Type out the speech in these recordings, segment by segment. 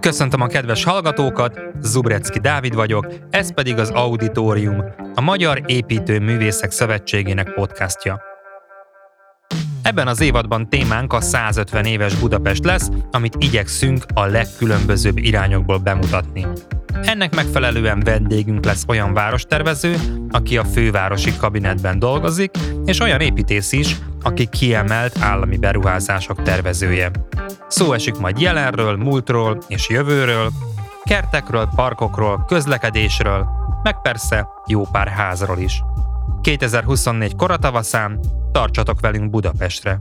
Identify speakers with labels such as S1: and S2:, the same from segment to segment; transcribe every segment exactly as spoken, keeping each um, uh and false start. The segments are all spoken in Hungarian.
S1: Köszöntöm a kedves hallgatókat, Zubrecki Dávid vagyok, ez pedig az Auditorium, a Magyar Építőművészek Szövetségének podcastja. Ebben az évadban témánk a százötven éves Budapest lesz, amit igyekszünk a legkülönbözőbb irányokból bemutatni. Ennek megfelelően vendégünk lesz olyan várostervező, aki a fővárosi kabinetben dolgozik, és olyan építész is, aki kiemelt állami beruházások tervezője. Szó esik majd jelenről, múltról és jövőről, kertekről, parkokról, közlekedésről, meg persze jó pár házról is. kétezer-huszonnégy koratavaszán tartsatok velünk Budapestre!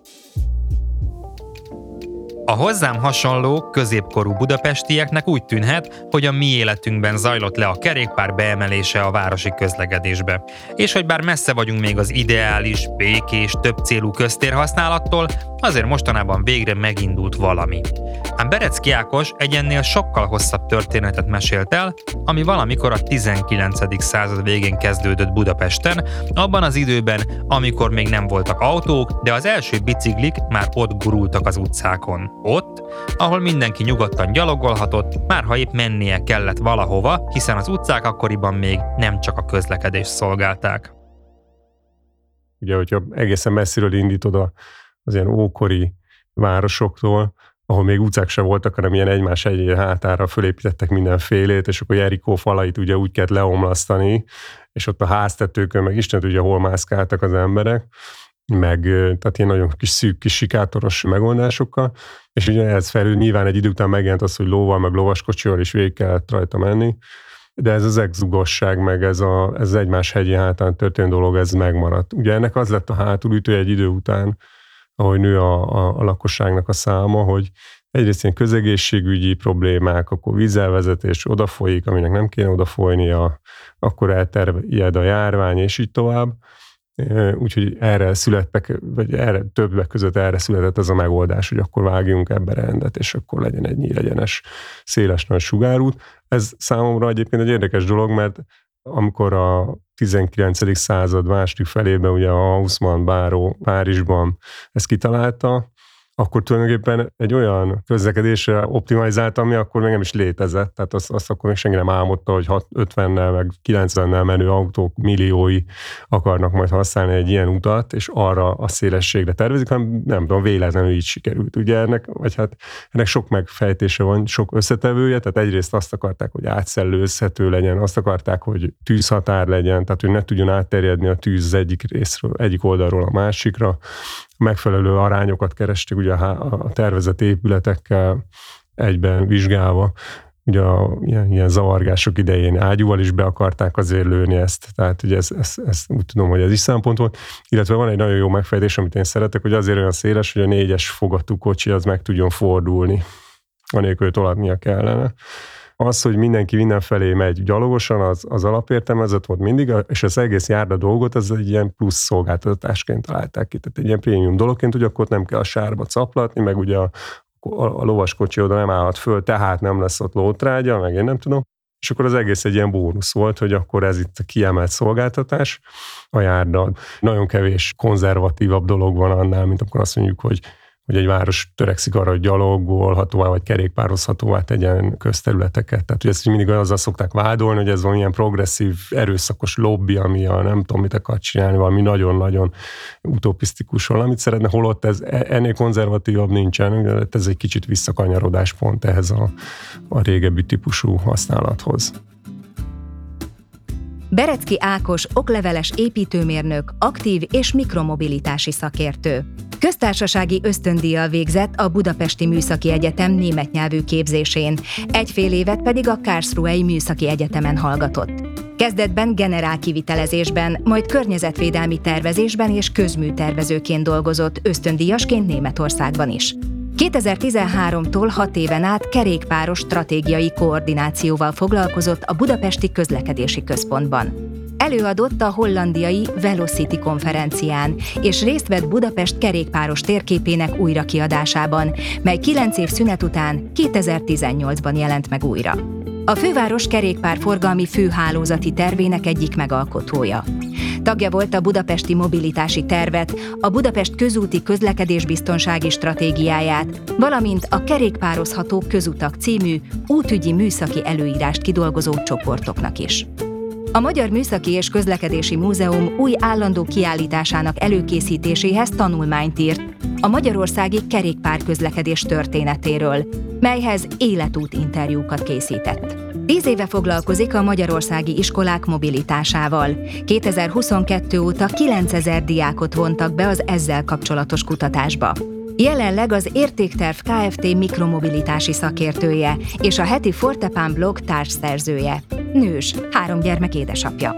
S1: A hozzám hasonló, középkorú budapestieknek úgy tűnhet, hogy a mi életünkben zajlott le a kerékpár beemelése a városi közlekedésbe. És hogy bár messze vagyunk még az ideális, békés, többcélú köztérhasználattól, azért mostanában végre megindult valami. Ám Berecki Ákos egy ennél sokkal hosszabb történetet mesélt el, ami valamikor a tizenkilencedik század végén kezdődött Budapesten, abban az időben, amikor még nem voltak autók, de az első biciklik már ott gurultak az utcákon. Ott, ahol mindenki nyugodtan gyalogolhatott, már ha épp mennie kellett valahova, hiszen az utcák akkoriban még nem csak a közlekedést szolgálták.
S2: Ugye, hogyha egészen messziről indítod az ilyen ókori városoktól, ahol még utcák sem voltak, hanem ilyen egymás egy hátára fölépítettek mindenfélét, és akkor Jerikó falait ugye úgy kellett leomlasztani, és ott a háztetőkön meg Isten tudja, hol mászkáltak az emberek, meg tehát ilyen nagyon kis szűk, kis sikátoros megoldásokkal, és ugye ehhez felül nyilván egy idő után megjelent az, hogy lóval, meg lovaskocsival is végig kellett rajta menni, de ez az exzugosság, meg ez, a, ez az egymás hegyi hátán történő dolog, ez megmaradt. Ugye ennek az lett a hátulütő egy idő után, ahogy nő a, a, a lakosságnak a száma, hogy egyrészt ilyen közegészségügyi problémák, akkor vízzelvezetés odafolyik, aminek nem kéne odafolynia, akkor elterjed a járvány, és így tovább. Úgyhogy erre születtek, vagy erre, többek között erre született ez a megoldás, hogy akkor vágjunk ebbe rendet, és akkor legyen egy nyílegyenes, széles nagy sugárút. Ez számomra egyébként egy érdekes dolog, mert amikor a tizenkilencedik század második felében ugye a Haussmann báró Párizsban ezt kitalálta, akkor tulajdonképpen egy olyan közlekedésre optimalizálta, ami akkor még nem is létezett. Tehát azt, azt akkor még senki nem álmodta, hogy ötvennel meg kilencvennel menő autók milliói akarnak majd használni egy ilyen utat, és arra a szélességre tervezik, hanem nem tudom, véletlenül így sikerült. Ugye ennek, vagy hát ennek sok megfejtése van, sok összetevője, tehát egyrészt azt akarták, hogy átszellőzhető legyen, azt akarták, hogy tűzhatár legyen, tehát hogy ne tudjon átterjedni a tűz az egyik részről, egyik oldalról a másikra. Megfelelő arányokat keresték ugye a tervezett épületekkel egyben vizsgálva. Ugye a ilyen, ilyen zavargások idején ágyúval is be akarták azért lőni ezt, tehát ugye ezt, ezt, ezt úgy tudom, hogy ez is szempont volt. Illetve van egy nagyon jó megfejtés, amit én szeretek, hogy azért olyan széles, hogy a négyes fogatú kocsi az meg tudjon fordulni, anélkül, hogy tolatnia kellene. Az, hogy mindenki mindenfelé megy gyalogosan, az, az alapértelmezett volt mindig, és az egész járda dolgot, ez egy ilyen plusz szolgáltatásként találták ki. Tehát egy ilyen prémium dologként, hogy akkor nem kell a sárba caplatni, meg ugye a, a, a lovaskocsi oda nem állhat föl, tehát nem lesz ott lótrágya, meg én nem tudom. És akkor az egész egy ilyen bónusz volt, hogy akkor ez itt a kiemelt szolgáltatás, a járda. Nagyon kevés konzervatívabb dolog van annál, mint akkor azt mondjuk, hogy hogy egy város törekszik arra, hogy gyalogolhatóvá vagy kerékpározhatóvá tegyen közterületeket. Tehát hogy ezt mindig azzal szokták vádolni, hogy ez van ilyen progresszív, erőszakos lobby, ami a nem tudom mit akar csinálni, valami nagyon-nagyon utopisztikus valamit szeretne, holott ez ennél konzervatívabb nincsen, ez egy kicsit visszakanyarodás pont ehhez a, a régebbi típusú használathoz.
S3: Berecki Ákos okleveles építőmérnök, aktív és mikromobilitási szakértő. Köztársasági ösztöndíjjal végzett a Budapesti Műszaki Egyetem német nyelvű képzésén, egy fél évet pedig a Karlsruhei Műszaki Egyetemen hallgatott. Kezdetben generál kivitelezésben, majd környezetvédelmi tervezésben és közműtervezőként dolgozott ösztöndíjasként Németországban is. kétezer-tizenháromtól hat éven át kerékpáros stratégiai koordinációval foglalkozott a Budapesti Közlekedési Központban. Előadott a hollandiai Velocity konferencián, és részt vett Budapest kerékpáros térképének újrakiadásában, mely kilenc év szünet után kétezer-tizennyolcban jelent meg újra. A főváros kerékpárforgalmi főhálózati tervének egyik megalkotója. Tagja volt a Budapesti Mobilitási Tervet, a Budapest közúti közlekedésbiztonsági stratégiáját, valamint a Kerékpározható közutak című útügyi műszaki előírást kidolgozó csoportoknak is. A Magyar Műszaki és Közlekedési Múzeum új állandó kiállításának előkészítéséhez tanulmányt írt a magyarországi kerékpárközlekedés történetéről, melyhez életút interjúkat készített. Tíz éve foglalkozik a magyarországi iskolák mobilitásával. kétezer-huszonkettő óta kilencezer diákot vontak be az ezzel kapcsolatos kutatásba. Jelenleg az Értékterv Kft. Mikromobilitási szakértője és a heti Fortepán blog társszerzője. Nős, három gyermek édesapja.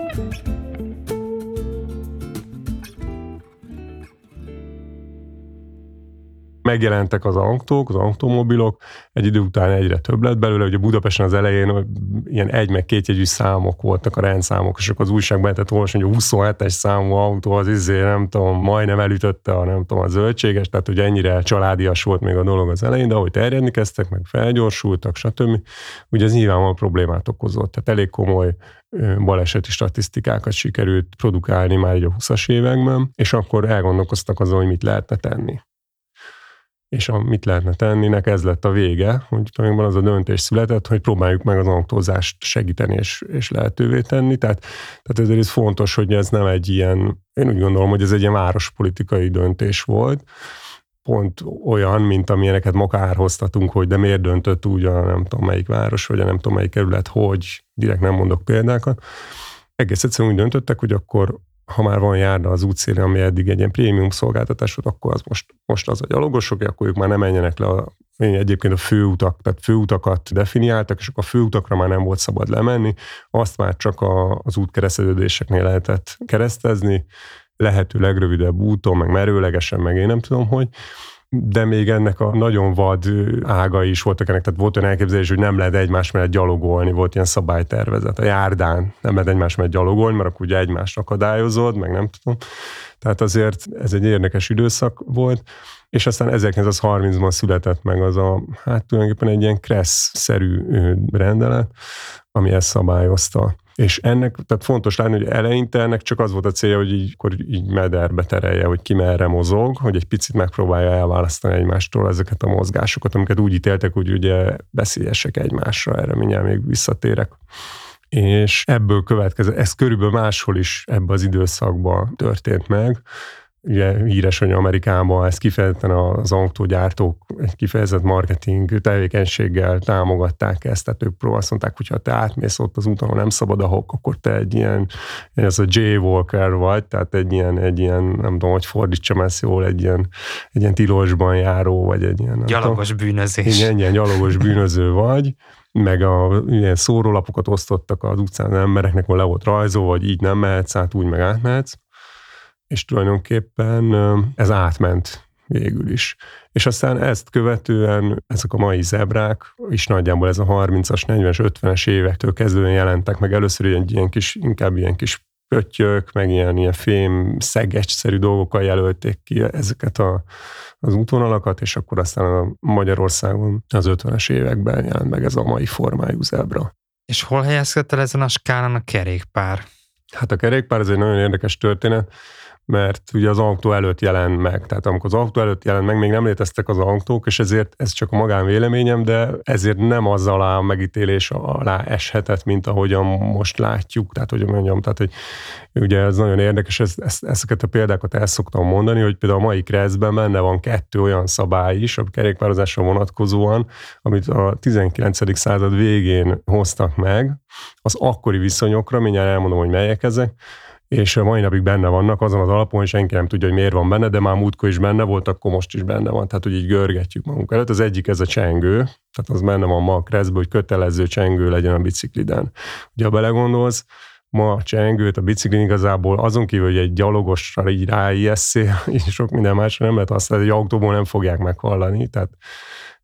S2: Megjelentek az autók, az automobilok, egy idő után egyre több lett belőle, ugye Budapesten az elején ilyen egy meg kétjegyű számok voltak a rendszámok, és akkor az újságban lehetett olvasni, hogy a huszonhetes számú autó az izé, nem tudom, majdnem elütötte a nem tudom, a zöldséges, tehát hogy ennyire családias volt még a dolog az elején, de ahogy terjedni kezdtek, meg felgyorsultak, stb. Ugye ez nyilvánvalóan problémát okozott, tehát elég komoly baleseti statisztikákat sikerült produkálni már így a huszas években, és akkor elgondolkoztak azon, hogy mit lehetne tenni. És amit lehetne tenninek, ez lett a vége, hogy tulajdonképpen az a döntés született, hogy próbáljuk meg az autózást segíteni és, és lehetővé tenni. Tehát, tehát ezért ez fontos, hogy ez nem egy ilyen, én úgy gondolom, hogy ez egy ilyen várospolitikai döntés volt, pont olyan, mint amilyeneket ma kárhoztatunk, hogy de miért döntött úgy a nem tudom melyik város, vagy a nem tudom melyik kerület, hogy direkt nem mondok példákat. Egész egyszerűen úgy döntöttek, hogy akkor ha már van járda az útszélén, ami eddig egy ilyen prémium szolgáltatás volt, akkor az most, most az a gyalogosok, akkor ők már nem menjenek le a, egyébként a főutak, tehát főutakat definiáltak, és akkor a főutakra már nem volt szabad lemenni, azt már csak a, az útkereszteződéseknél lehetett keresztezni, lehető legrövidebb úton, meg merőlegesen, meg én nem tudom, hogy, de még ennek a nagyon vad ágai is voltak ennek, tehát volt olyan elképzelés, hogy nem lehet egymás mellett gyalogolni, volt ilyen szabálytervezet. A járdán nem lehet egymás mellett gyalogolni, mert akkor ugye egymást akadályozod, meg nem tudom. Tehát azért ez egy érdekes időszak volt, és aztán ezerkilencszázharmincban született meg az a, hát tulajdonképpen egy ilyen Kressz-szerű rendelet, ami ezt szabályozta. És ennek, tehát fontos látni, hogy eleinte ennek csak az volt a célja, hogy így, akkor így mederbe terelje, hogy ki merre mozog, hogy egy picit megpróbálja elválasztani egymástól ezeket a mozgásokat, amiket úgy ítéltek, hogy ugye veszélyesek egymásra, erre mindjárt még visszatérek. És ebből következett, ez körülbelül máshol is ebben az időszakban történt meg. Ugye híres, hogy Amerikában ez kifejezetten az autógyártók egy kifejezett marketing tevékenységgel támogatták ezt, tehát ők próbál, azt mondták, hogy ha te átmész ott az úton, nem szabad, akkor te egy ilyen, ez a jaywalker vagy, tehát egy ilyen, egy ilyen, nem tudom, hogy fordítsam ezt jól, egy ilyen, egy ilyen tilosban járó, vagy egy ilyen...
S1: Gyalogos tudom, bűnözés.
S2: Igen, ilyen gyalogos bűnöző vagy, meg a ilyen szórólapokat osztottak az utcán az embereknek, ahol le volt rajzolva, hogy így nem mehetsz át, úgy meg átmehetsz. És tulajdonképpen ez átment végül is. És aztán ezt követően ezek a mai zebrák is nagyjából ez a harmincas, negyvenes, ötvenes évektől kezdően jelentek meg. Először ilyen, ilyen kis, inkább ilyen kis pöttyök, meg ilyen, ilyen fém, szegecsszerű dolgokkal jelölték ki ezeket a, az útvonalakat, és akkor aztán a Magyarországon az ötvenes években jelent meg ez a mai formájú zebra.
S1: És hol helyezkedett el ezen a skálán a kerékpár?
S2: Hát a kerékpár ez egy nagyon érdekes történet, mert ugye az autó előtt jelent meg. Tehát amikor az autó előtt jelent meg, még nem léteztek az autók, és ezért ez csak a magánvéleményem, de ezért nem az alá a megítélés alá eshetett, mint ahogyan most látjuk. Tehát, hogy mondjam, tehát, hogy ugye ez nagyon érdekes, ez, ezt, ezeket a példákat el szoktam mondani, hogy például a mai Kresszben benne van kettő olyan szabály is, a kerékpározásra vonatkozóan, amit a tizenkilencedik század végén hoztak meg, az akkori viszonyokra, mindjárt elmondom, hogy melyek ezek, és a mai napig benne vannak azon az alapon, hogy senki nem tudja, hogy miért van benne, de már múltkor is benne volt, akkor most is benne van. Tehát, hogy így görgetjük magunk előtt. Az egyik ez a csengő, tehát az benne van ma a Kresszben, hogy kötelező csengő legyen a bicikliden. Ugye, ha belegondolsz, ma a csengőt, a biciklin igazából azon kívül, hogy egy gyalogosra így ráijesszél, és sok minden másra nem lehet használni, egy autóból nem fogják meghallani. Tehát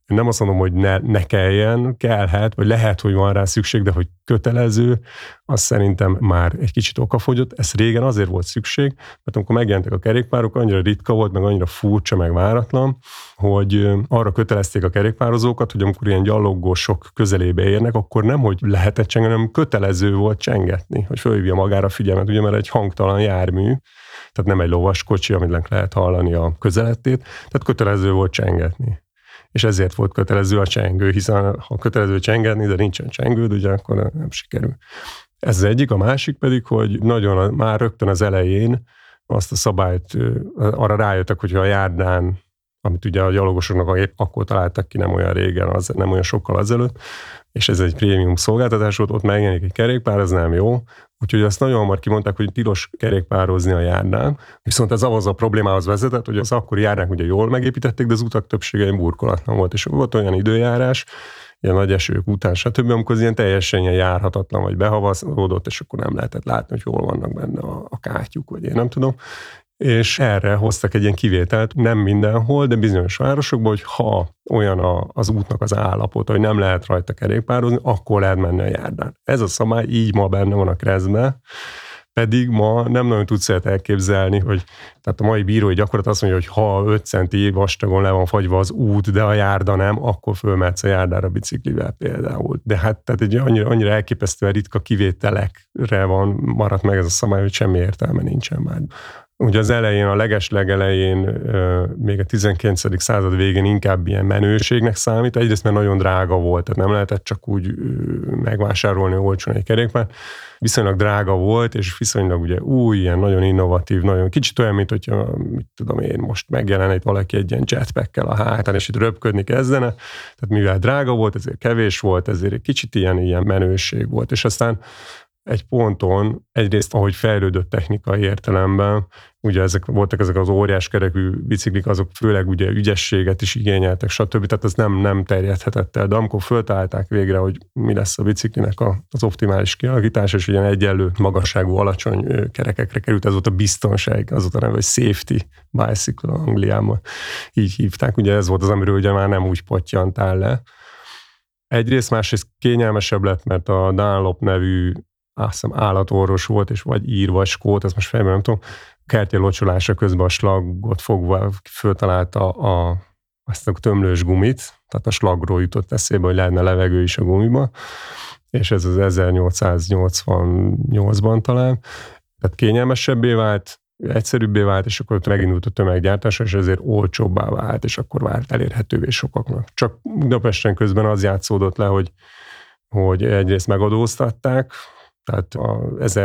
S2: Nem azt mondom, hogy ne, ne kelljen, kellhet, vagy lehet, hogy van rá szükség, de hogy kötelező, az szerintem már egy kicsit okafogyott. Ez régen azért volt szükség, mert amikor megjelentek a kerékpárok, annyira ritka volt, meg annyira furcsa, meg váratlan, hogy arra kötelezték a kerékpározókat, hogy amikor ilyen gyalogosok közelébe érnek, akkor nem, hogy lehetett csengeni, hanem kötelező volt csengetni, hogy fölhívja magára figyelmet, ugye, mert egy hangtalan jármű, tehát nem egy lovas kocsi, amit lehet hallani a közelettét, tehát kötelező volt csengetni. És ezért volt kötelező a csengő, hiszen ha kötelező csengetni, de nincsen csengőd, ugye akkor nem sikerül. Ez az egyik, a másik pedig, hogy nagyon már rögtön az elején azt a szabályt, arra rájöttek, hogyha a járdán, amit ugye a gyalogosoknak épp akkor találtak ki nem olyan régen, az, nem olyan sokkal azelőtt, és ez egy prémium szolgáltatás volt, ott megjelenik egy kerékpár, ez nem jó. Úgyhogy azt nagyon hamar kimondták, hogy tilos kerékpározni a járdán. Viszont ez ahhoz a problémához vezetett, hogy az akkori járdák ugye jól megépítették, de az utak többsége burkolatlan volt, és volt olyan időjárás, ilyen nagy esők után, stb., amikor az ilyen teljesen ilyen járhatatlan, vagy behavazódott, és akkor nem lehetett látni, hogy hol vannak benne a, a kátyuk, vagy én nem tudom. És erre hoztak egy ilyen kivételt, nem mindenhol, de bizonyos városokban, hogy ha olyan a, az útnak az állapota, hogy nem lehet rajta kerékpározni, akkor lehet menni a járdán. Ez a szabály így ma benne van a kreszben, pedig ma nem nagyon tudsz ilyet elképzelni, hogy tehát a mai bírói gyakorlat azt mondja, hogy ha öt centi vastagon le van fagyva az út, de a járda nem, akkor fölmehetsz a járdára biciklivel például. De hát tehát egy annyira, annyira elképesztően ritka kivételekre van maradt meg ez a szabály, hogy semmi értelme nincsen már. Ugye az elején, a leges-legelején, még a tizenkilencedik század végén inkább ilyen menőségnek számít. Egyrészt, mert nagyon drága volt, tehát nem lehetett csak úgy megvásárolni olcsón egy kerékpár. Viszonylag drága volt, és viszonylag ugye új, ilyen nagyon innovatív, nagyon kicsit olyan, mint hogyha, mit tudom én, most megjelen egy valaki egy ilyen jetpackkel a hátán, és itt röpködni kezdene. Tehát mivel drága volt, ezért kevés volt, ezért egy kicsit ilyen, ilyen menőség volt. És aztán egy ponton, egyrészt ahogy fejlődött technikai értelemben, ugye ezek voltak ezek az óriás kerekű biciklik, azok főleg ugye ügyességet is igényeltek, stb. Tehát ez nem, nem terjedhetett el. De amikor föltalálták végre, hogy mi lesz a biciklinek a, az optimális kialakítás, és ilyen egyenlő magasságú, alacsony kerekekre került, ez volt a biztonság, az volt a neve, hogy safety bicycle Angliában. Így hívták. Ugye ez volt az, amiről ugye már nem úgy pottyantál le. Egyrészt, másrészt kényelmesebb lett, mert a Dunlop nevű azt hiszem állatorvos volt, és vagy ír, vagy skót, ezt most fejben nem tudom, kertje locsolása közben a slagot fogva föltalálta a, azt a tömlős gumit, tehát a slagról jutott eszébe, hogy lehetne levegő is a gumiba, és ez az ezernyolcszáznyolcvannyolcban talán. Tehát kényelmesebbé vált, egyszerűbbé vált, és akkor megindult a tömeggyártása, és ezért olcsóbbá vált, és akkor vált elérhetővé sokaknak. Csak Budapesten közben az játszódott le, hogy, hogy egyrészt megadóztatták, tehát a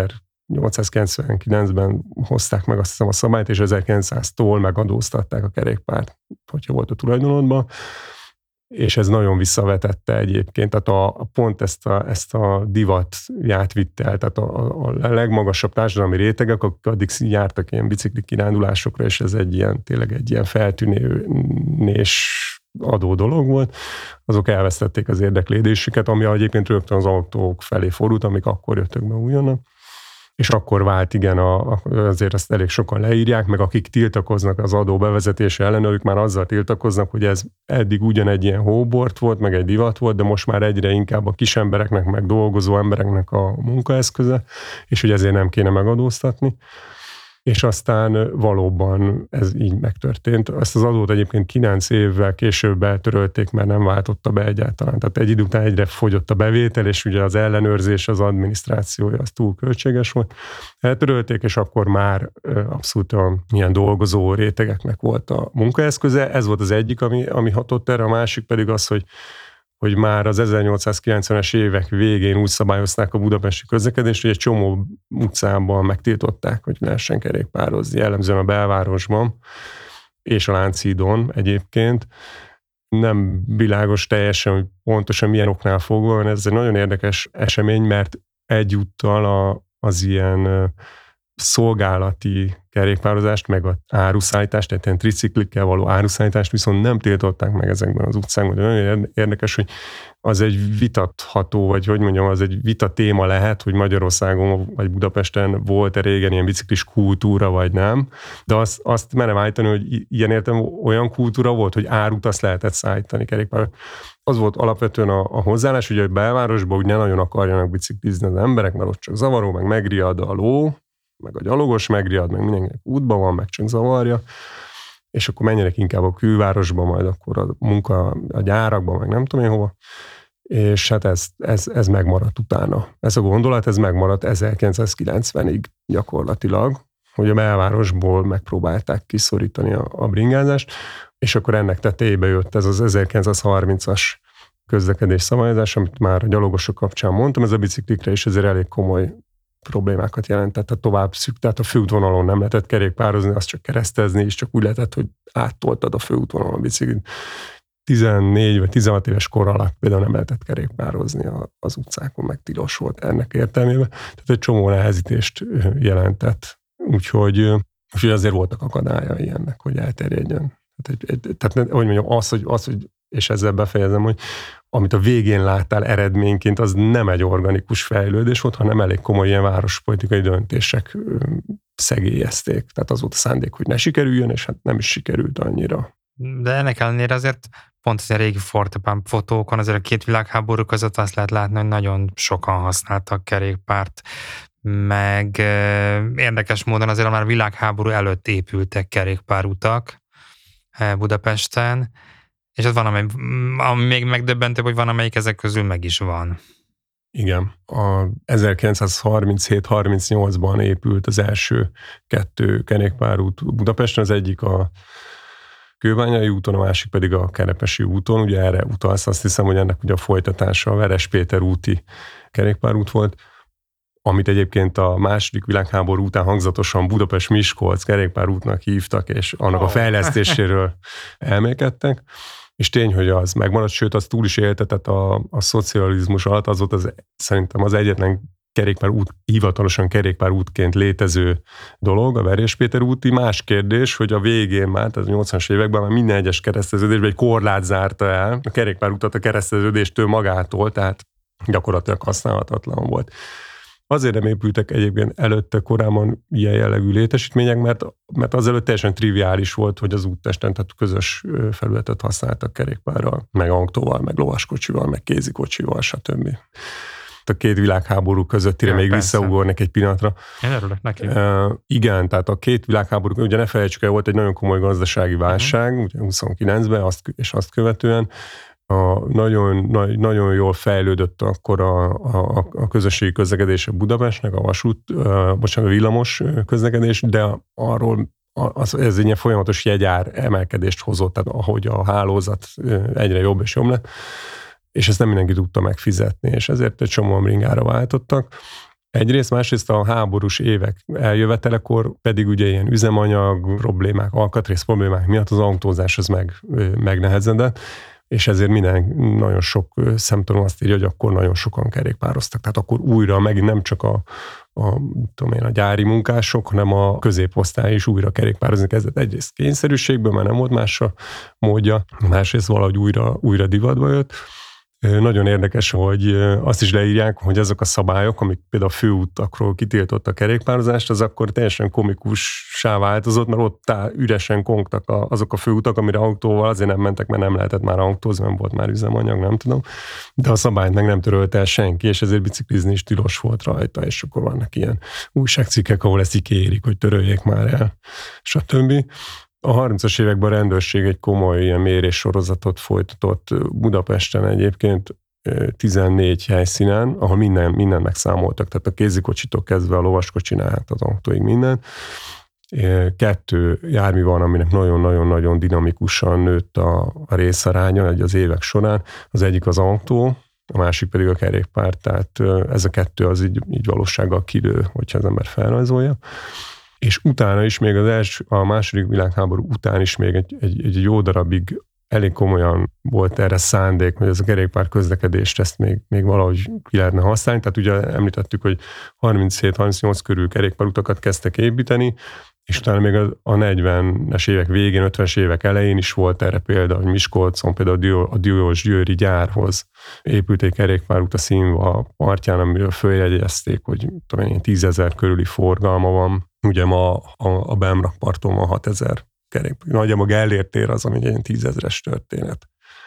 S2: ezernyolcszázkilencvenkilencben hozták meg azt hiszem a szabályt, és ezerkilencszáztól megadóztatták a kerékpárt, hogyha volt a tulajdonodban, és ez nagyon visszavetette egyébként, tehát a, pont ezt a, ezt a divatját vitte el, tehát a, a legmagasabb társadalmi rétegek, akik addig jártak ilyen bicikli kirándulásokra, és ez egy ilyen, tényleg egy ilyen feltűnés adó dolog volt, azok elvesztették az érdeklődésüket, ami egyébként rögtön az autók felé fordult, amik akkor jöttek be újonnan. És akkor vált, igen, a, azért ezt elég sokan leírják, meg akik tiltakoznak az adó bevezetése ellen, ők már azzal tiltakoznak, hogy ez eddig ugyanegy ilyen hóbort volt, meg egy divat volt, de most már egyre inkább a kis embereknek, meg dolgozó embereknek a munkaeszköze, és hogy ezért nem kéne megadóztatni. És aztán valóban ez így megtörtént. Ezt az adót egyébként kilenc évvel később eltörölték, mert nem váltotta be egyáltalán. Tehát egy idő után egyre fogyott a bevétel, és ugye az ellenőrzés, az adminisztrációja az túl költséges volt. Eltörölték, és akkor már abszolút a ilyen dolgozó rétegeknek volt a munkaeszköze. Ez volt az egyik, ami, ami hatott erre, a másik pedig az, hogy hogy már az ezernyolcszázkilencvenes évek végén úgy szabályozták a budapesti közlekedést, hogy egy csomó utcában megtiltották, hogy lehessen kerékpározni, jellemzően a belvárosban, és a Lánchídon egyébként. Nem világos teljesen, hogy pontosan milyen oknál fogva, ez egy nagyon érdekes esemény, mert egyúttal a, az ilyen szolgálati kerékpározást, meg a áruszállítást, tehát ilyen triciklikkel való áruszállítást viszont nem tiltották meg ezekben az utcákban. De nagyon érdekes, hogy az egy vitatható, vagy hogy mondjam, az egy vita téma lehet, hogy Magyarországon vagy Budapesten volt-e régen ilyen biciklis kultúra, vagy nem. De azt, azt merem állítani, hogy ilyen értem olyan kultúra volt, hogy árut azt lehetett szállítani kerékpár. Az volt alapvetően a, a hozzáállás, hogy a belvárosban úgy ne nagyon akarjanak biciklizni az emberek, mert ott csak zavaró, meg megriad a ló, meg a gyalogos megriad, meg mindenkinek útban van, meg csak zavarja, és akkor menjenek inkább a külvárosba, majd akkor a munka a gyárakban, meg nem tudom én hova. És hát ez, ez, ez megmaradt utána. Ez a gondolat, ez megmaradt ezerkilencszázkilencvenig gyakorlatilag, hogy a belvárosból megpróbálták kiszorítani a, a bringázást, és akkor ennek tetejébe jött ez az ezerkilencszázharmincas közlekedés szabályozás, amit már a gyalogosok kapcsán mondtam, ez a biciklikre is ezért elég komoly problémákat jelentett, a tovább szűk, tehát a főútvonalon nem lehetett kerékpározni, azt csak keresztezni, és csak úgy lehetett, hogy áttoltad a főútvonalon a biciklit. tizennégy vagy tizenhat éves kor alatt például nem lehetett kerékpározni az utcákon, meg tilos volt ennek értelmében. Tehát egy csomó nehezítést jelentett. Úgyhogy, úgyhogy azért voltak akadályai ennek, hogy elterjedjen. Tehát, tehát hogy mondjam, az, hogy, az, hogy, és ezzel befejezem, hogy amit a végén láttál eredményként, az nem egy organikus fejlődés volt, hanem elég komoly ilyen várospolitikai döntések szegélyezték. Tehát az volt a szándék, hogy ne sikerüljön, és hát nem is sikerült annyira.
S1: De ennek ellenére azért pont az a régi Fortepan fotókon, azért a két világháború között azt lehet látni, hogy nagyon sokan használtak kerékpárt, meg érdekes módon azért már világháború előtt épültek kerékpárutak Budapesten, és ez van, amely, ami még megdöbbentőbb, hogy van, amelyik ezek közül meg is van.
S2: Igen. A ezerkilencszázharminchét harmincnyolcban épült az első kettő kerékpárút Budapesten, az egyik a Kőbányai úton, a másik pedig a Kerepesi úton. Ugye erre utalsz, azt hiszem, hogy ennek ugye a folytatása a Veres Péter úti kerékpárút volt, amit egyébként a második világháború után hangzatosan Budapest-Miskolc kerékpárútnak hívtak, és annak a fejlesztéséről elmélkedtek. És tény, hogy az megmaradt, sőt, az túl is élte, tehát a, a szocializmus alatt az volt az, szerintem az egyetlen kerékpárút, hivatalosan kerékpárútként létező dolog, a Verés Péter úti. Más kérdés, hogy a végén már, tehát a nyolcvanas években már minden egyes kereszteződésben egy korlát zárta el a kerékpárútat a kereszteződéstől magától, tehát gyakorlatilag használhatatlan volt. Azért nem épültek egyébként előtte korábban ilyen jellegű létesítmények, mert, mert azelőtt teljesen triviális volt, hogy az úttesten, tehát közös felületet használtak kerékpárral, meg autóval, meg lovaskocsival, meg kézikocsival, stb. A két világháború közöttire ja, még persze. Visszaugornék egy pillanatra.
S1: Én örülök neki.
S2: Uh, igen, tehát a két világháború, ugye ne felejtsük el, volt egy nagyon komoly gazdasági válság, uh-huh. ugye huszonkilencben, azt, és azt követően a nagyon, nagyon jól fejlődött akkor a, a, a közösségi közlekedés a Budapestnek, a vasút, uh, bocsánat, a villamos közlekedés, de arról az, ez egy ilyen folyamatos jegyár emelkedést hozott, tehát ahogy a hálózat egyre jobb és jobb lett, és ezt nem mindenki tudta megfizetni, és ezért egy csomó bringára váltottak. Egyrészt, másrészt a háborús évek eljövetelekor pedig ugye ilyen üzemanyag problémák, alkatrész problémák miatt az autózás az meg, megnehezedett, és ezért minden, nagyon sok szemtanú azt írja, hogy akkor nagyon sokan kerékpároztak. Tehát akkor újra megint nem csak a, a, tudom én, a gyári munkások, hanem a középosztály is újra kerékpározni kezdett. Egyrészt kényszerűségből, mert nem volt más a módja, másrészt valahogy újra, újra divatba jött. Nagyon érdekes, hogy azt is leírják, hogy azok a szabályok, amik például a főutakról kitiltott a kerékpározást, az akkor teljesen komikussá változott, mert ott áll, üresen kongtak a, azok a főutak, amire autóval azért nem mentek, mert nem lehetett már autózni, nem volt már üzemanyag, nem tudom. De a szabályt meg nem törölte el senki, és ezért biciklizni is tilos volt rajta, és akkor vannak ilyen újságcikkek, ahol ezt ígérik, hogy töröljék már el, stb. A harmincas években a rendőrség egy komoly ilyen mérés sorozatot folytatott Budapesten egyébként tizennégy helyszínen, ahol minden, minden megszámoltak, tehát a kézikocsitól kezdve a lovaskocsinál át az autóig minden. Kettő jármű van, aminek nagyon-nagyon-nagyon dinamikusan nőtt a, a részaránya az évek során. Az egyik az autó, a másik pedig a kerékpár, tehát ez a kettő az így, így valósággal kilő, hogyha az ember felrajzolja. És utána is még az első, a második világháború után is még egy, egy, egy jó darabig elég komolyan volt erre szándék, hogy ez a kerékpár közlekedést ezt még, még valahogy ki lehetne használni. Tehát ugye említettük, hogy harminchét harmincnyolc körül kerékpárutakat kezdtek építeni, és utána még a, a negyvenes évek végén, ötvenes évek elején is volt erre példa, hogy Miskolcon például a Diós-Győri gyárhoz épült egy kerékpárút a Színva partján, amiről följegyezték, hogy tudom én, tízezer körüli forgalma van. Ugye ma a, a Bemrakparton van hatezer kerékpár. Nagyjából a Gellért tér az, ami egy ilyen tízezres történet.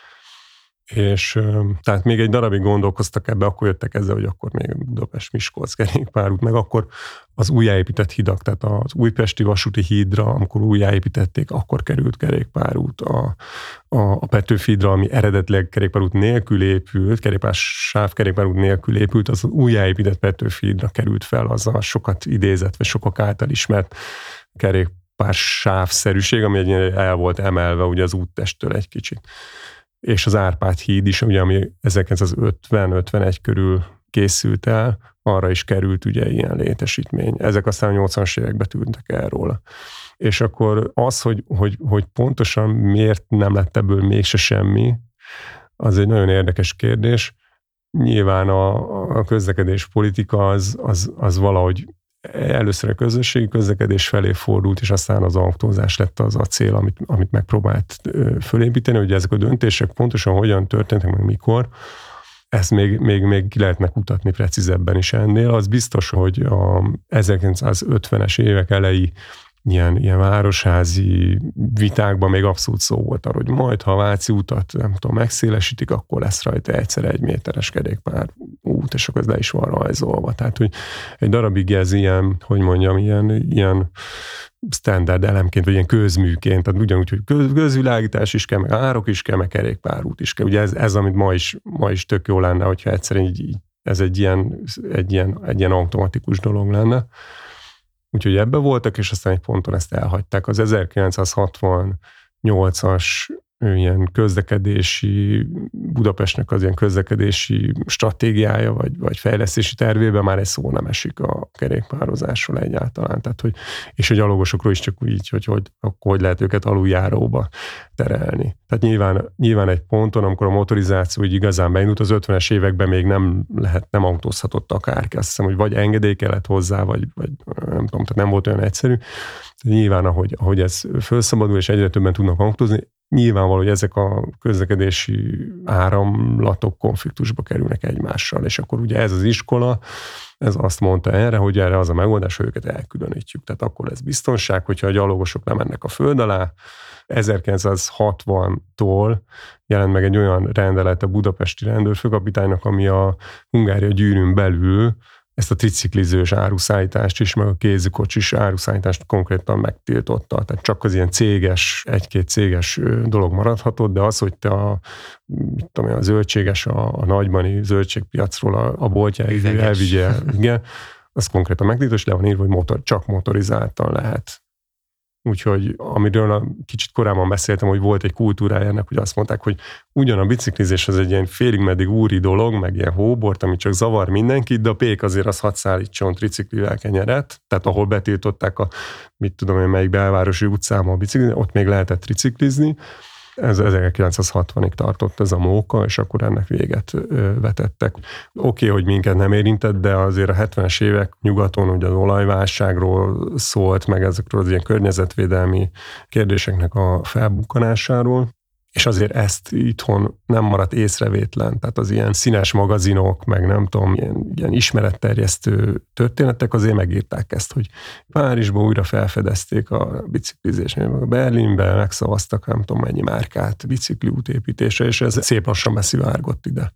S2: És tehát még egy darabig gondolkoztak ebbe, akkor jöttek ezzel, hogy akkor még Budapest-Miskolc kerékpárút, meg akkor az újjáépített hidak, tehát az újpesti vasúti hídra, amikor újjáépítették, akkor került kerékpárút. A, a, a Petőfi hídra, ami eredetileg kerékpárút nélkül épült, kerékpársáv kerékpárút nélkül épült, az újjáépített Petőfi hídra került fel, az a sokat idézett, vagy sokak által ismert kerékpársávszerűség, ami egy el volt emelve ugye az úttesttől egy kicsit. És az Árpád híd is, ugye, ami ezerkilencszázötven ötvenegy körül készült el, arra is került ugye ilyen létesítmény. Ezek aztán a nyolcvanas években tűntek el róla. És akkor az, hogy, hogy, hogy pontosan miért nem lett ebből mégse semmi, az egy nagyon érdekes kérdés. Nyilván a, a közlekedés politika az, az, az valahogy először a közösségi közlekedés felé fordult, és aztán az autózás lett az a cél, amit, amit megpróbált fölépíteni, hogy ezek a döntések pontosan hogyan történtek, meg mikor, ezt még, még, még ki lehetne kutatni precízebben is ennél. Az biztos, hogy a ezerkilencszázötvenes évek elejé ilyen, ilyen városházi vitákban még abszolút szó volt arra, hogy majd, ha a Váci utat, nem tudom, megszélesítik, akkor lesz rajta egyszer egy méteres kerékpár út, és akkor ez le is van rajzolva. Tehát, hogy egy darabig ez ilyen, hogy mondjam, ilyen, ilyen standard elemként, vagy ilyen közműként, tehát ugyanúgy, hogy köz, közvilágítás is kell, meg árok is kell, meg kerékpárút is kell. Ugye ez, ez amit ma is, ma is tök jó lenne, hogyha egyszerűen így, így, ez egy ilyen, egy, ilyen, egy ilyen automatikus dolog lenne. Úgyhogy ebbe voltak, és aztán egy ponton ezt elhagyták. Az ezerkilencszázhatvannyolcas ilyen közlekedési, Budapestnek az ilyen közlekedési stratégiája, vagy, vagy fejlesztési tervében már egy szó nem esik a kerékpározásról egyáltalán. Tehát, hogy, és a gyalogosokról is csak úgy, hogy, hogy akkor hogy lehet őket aluljáróba terelni. Tehát nyilván, nyilván egy ponton, amikor a motorizáció így igazán beindult, az ötvenes években még nem lehet, nem autózhatott akárki. Azt hiszem, hogy vagy engedély kellett hozzá, vagy, vagy nem tudom, tehát nem volt olyan egyszerű. Tehát nyilván, ahogy, ahogy ez felszabadul, és egyre többen tudnak autózni, nyilvánvaló, hogy ezek a közlekedési áramlatok konfliktusba kerülnek egymással, és akkor ugye ez az iskola, ez azt mondta erre, hogy erre az a megoldás, hogy őket elkülönítjük. Tehát akkor lesz biztonság, hogyha a gyalogosok lemennek a föld alá. ezerkilencszázhatvantól jelent meg egy olyan rendelet a budapesti rendőrfőkapitánynak, ami a Hungária gyűrűn belül ezt a triciklizős áruszállítást is, meg a kézikocsis áruszállítást konkrétan megtiltotta. Tehát csak az ilyen céges, egy-két céges dolog maradhatott, de az, hogy te a, mit tudom, a zöldséges, a, a nagybani zöldségpiacról a, a boltjáig elvigye, igen, az konkrétan megtiltott, és le van írva, hogy motor, csak motorizáltan lehet. Úgyhogy amiről a kicsit korábban beszéltem, hogy volt egy kultúrája ennek, hogy azt mondták, hogy ugyan a biciklizés az egy ilyen félig meddig úri dolog, meg ilyen hóbort, ami csak zavar mindenkit, de a pék azért az hadd szállítson triciklivel kenyeret, tehát ahol betiltották a, mit tudom én, melyik belvárosi utcában a biciklizni, ott még lehetett triciklizni. Ez ezerkilencszázhatvanig tartott ez a móka, és akkor ennek véget vetettek. Oké, okay, hogy minket nem érintett, de azért a hetvenes évek nyugaton ugye az olajválságról szólt, meg ezekről az ilyen környezetvédelmi kérdéseknek a felbukkanásáról, és azért ezt itthon nem maradt észrevétlen, tehát az ilyen színes magazinok, meg nem tudom, ilyen, ilyen ismeretterjesztő történetek azért megírták ezt, hogy Párizsban újra felfedezték a biciklizést, meg Berlinben megszavaztak nem tudom mennyi márkát bicikliút építésre, és ez szép lassan beszivárgott ide.